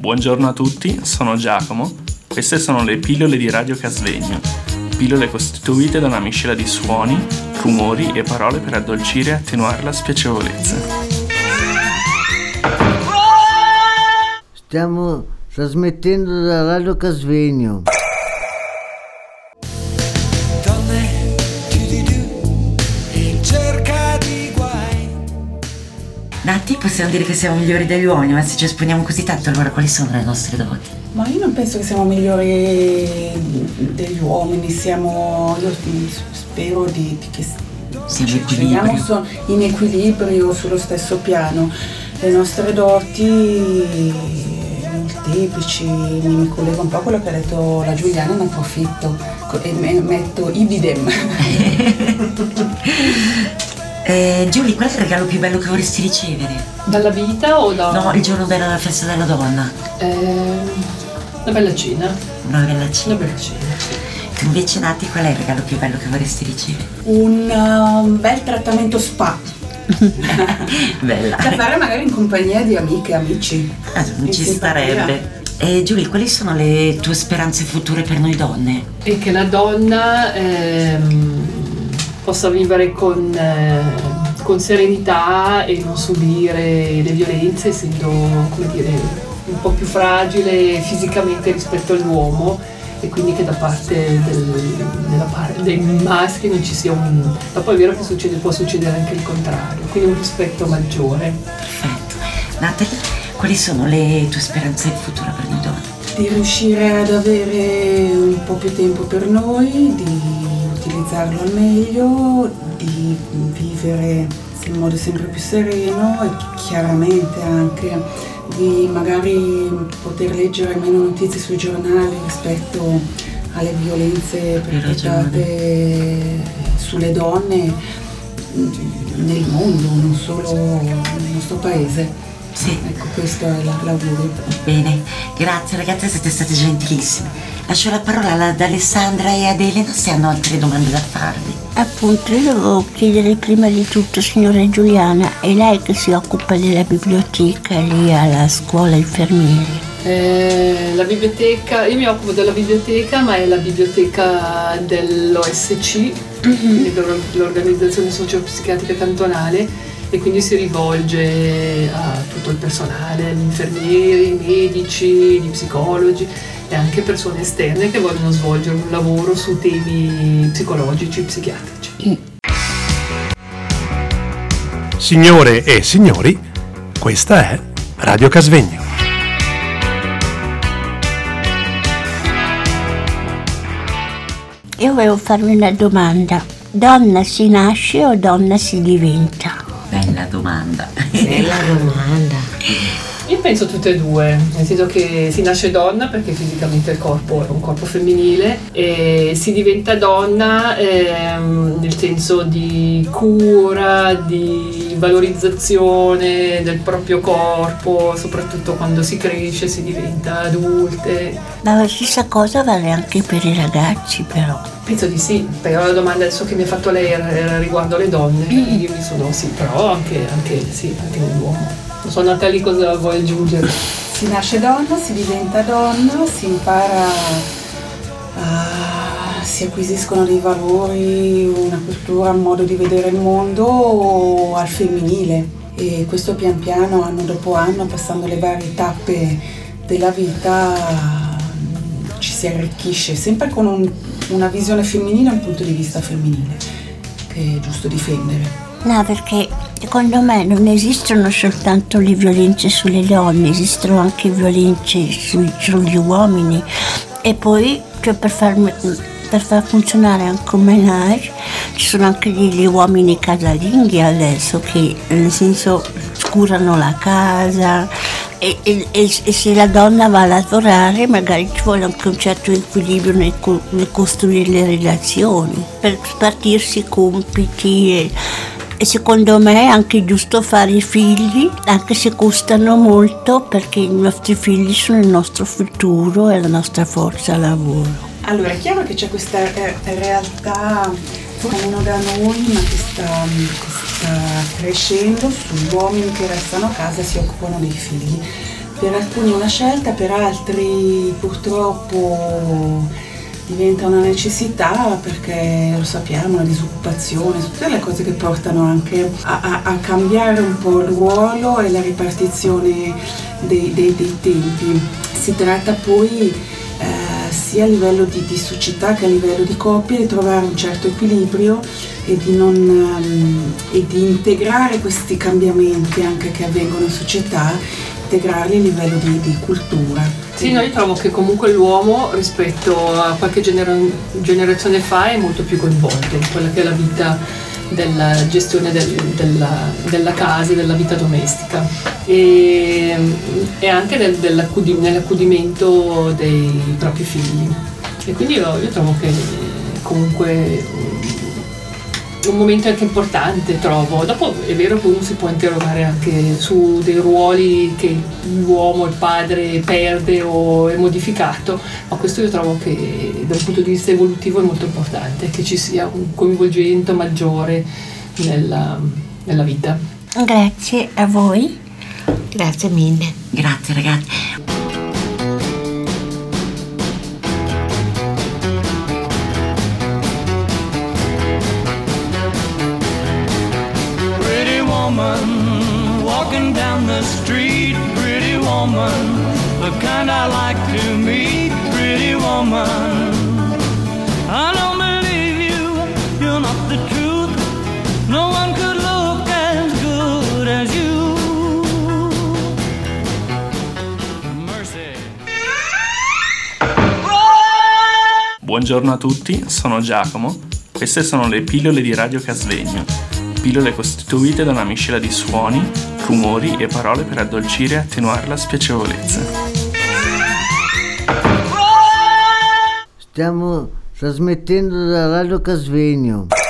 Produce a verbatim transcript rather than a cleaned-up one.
Buongiorno a tutti, sono Giacomo. Queste sono le pillole di Radio Casvegno. Pillole costituite da una miscela di suoni, rumori e parole per addolcire e attenuare la spiacevolezza. Stiamo trasmettendo da Radio Casvegno. Nati, possiamo dire che siamo migliori degli uomini, ma se ci esponiamo così tanto, allora quali sono le nostre doti? Ma io non penso che siamo migliori degli uomini, siamo, io spero di, di che siamo equilibrio. So, in equilibrio, sullo stesso piano. Le nostre doti molteplici, mi collego un po' a quello che ha detto la Giuliana, ne approfitto e metto ibidem. Eh, Giulia, qual è il regalo più bello che vorresti ricevere? Dalla vita o da... No, il giorno della festa della donna. Eh, una bella cena. Una bella cena. Una bella cena. Tu invece, Nati, qual è il regalo più bello che vorresti ricevere? Un uh, bel trattamento spa. Bella. Da fare magari in compagnia di amiche e amici. Ah, non ci starebbe. Eh, Giulia, quali sono le tue speranze future per noi donne? E che la donna ehm, possa vivere con, eh, con serenità e non subire le violenze, essendo, come dire, un po' più fragile fisicamente rispetto all'uomo, e quindi che da parte, del, della parte dei maschi non ci sia un... Ma poi è vero che succede, può succedere anche il contrario, quindi un rispetto maggiore. Perfetto. Natalie, quali sono le tue speranze future per noi donne? Di riuscire ad avere un po' più tempo per noi, di utilizzarlo al meglio, di vivere in modo sempre più sereno e chiaramente anche di magari poter leggere meno notizie sui giornali rispetto alle violenze perpetrate sulle donne nel mondo, non solo nel nostro paese. Sì. Ecco, questo è l'augurio. Bene, grazie ragazze, siete state gentilissime. Lascio la parola ad Alessandra e ad Elena se hanno altre domande da farvi. Appunto, io devo chiedere prima di tutto, signora Giuliana, è lei che si occupa della biblioteca lì alla scuola infermieri? Eh, la biblioteca, io mi occupo della biblioteca, ma è la biblioteca dell'O S C, mm-hmm. l'organizzazione socio-psichiatrica cantonale, e quindi si rivolge a tutto il personale, gli infermieri, i medici, gli psicologi e anche persone esterne che vogliono svolgere un lavoro su temi psicologici, psichiatrici. Signore e signori, questa è Radio Casvegno. Io volevo farvi una domanda. Donna si nasce o donna si diventa? Bella domanda. Bella domanda. Io penso tutte e due, nel senso che si nasce donna perché fisicamente il corpo è un corpo femminile, e si diventa donna ehm, nel senso di cura, di valorizzazione del proprio corpo, soprattutto quando si cresce, si diventa adulte. Ma la stessa cosa vale anche per i ragazzi, però. Penso di sì, però la domanda adesso che mi ha fatto lei era, era riguardo alle donne, mm. Io mi sono sì, però anche, anche, sì, anche nell'uomo. Non so, Natalie, cosa vuoi aggiungere? Si nasce donna, si diventa donna, si impara, uh, si acquisiscono dei valori, una cultura, un modo di vedere il mondo al femminile, e questo pian piano, anno dopo anno, passando le varie tappe della vita, ci si arricchisce, sempre con un, una visione femminile e un punto di vista femminile, che è giusto difendere. No, perché secondo me non esistono soltanto le violenze sulle donne, esistono anche violenze sui, sugli uomini, e poi cioè, per, far, per far funzionare anche un menage ci sono anche degli uomini casalinghi adesso che nel senso curano la casa, e, e, e se la donna va a lavorare magari ci vuole anche un certo equilibrio nel, nel costruire le relazioni, per spartirsi i compiti. E, E secondo me è anche giusto fare i figli, anche se costano molto, perché i nostri figli sono il nostro futuro e la nostra forza lavoro. Allora, è chiaro che c'è questa eh, realtà uno da noi, ma che sta, che sta crescendo sugli uomini che restano a casa e si occupano dei figli. per alcuni è una scelta, per altri purtroppo diventa una necessità, perché lo sappiamo, la disoccupazione, tutte le cose che portano anche a, a, a cambiare un po' il ruolo e la ripartizione dei, dei, dei tempi. Si tratta poi eh, sia a livello di, di società che a livello di coppie di trovare un certo equilibrio e di, non, um, e di integrare questi cambiamenti anche che avvengono in società, integrarli a livello di, di cultura. Sì, no, io trovo che comunque l'uomo rispetto a qualche genera- generazione fa è molto più coinvolto in quella che è la vita della gestione del, della, della casa e della vita domestica e, e anche nel, dell'accudi- nell'accudimento dei propri figli. E quindi io, io trovo che comunque un momento anche importante, trovo. Dopo è vero che uno si può interrogare anche su dei ruoli che l'uomo, il padre perde o è modificato, ma questo io trovo che da un punto di vista evolutivo è molto importante, che ci sia un coinvolgimento maggiore nella, nella vita. Grazie a voi. Grazie mille. Grazie ragazzi. Walking down the street, pretty woman, the kind I like to meet, pretty woman. I don't believe you, you're not the truth. No one could look as good as you. Mercy. Buongiorno a tutti, sono Giacomo. Queste sono le pillole di Radio Casvegno. Pillole costituite da una miscela di suoni, rumori e parole per addolcire e attenuare la spiacevolezza. Stiamo trasmettendo da Radio Casvegno.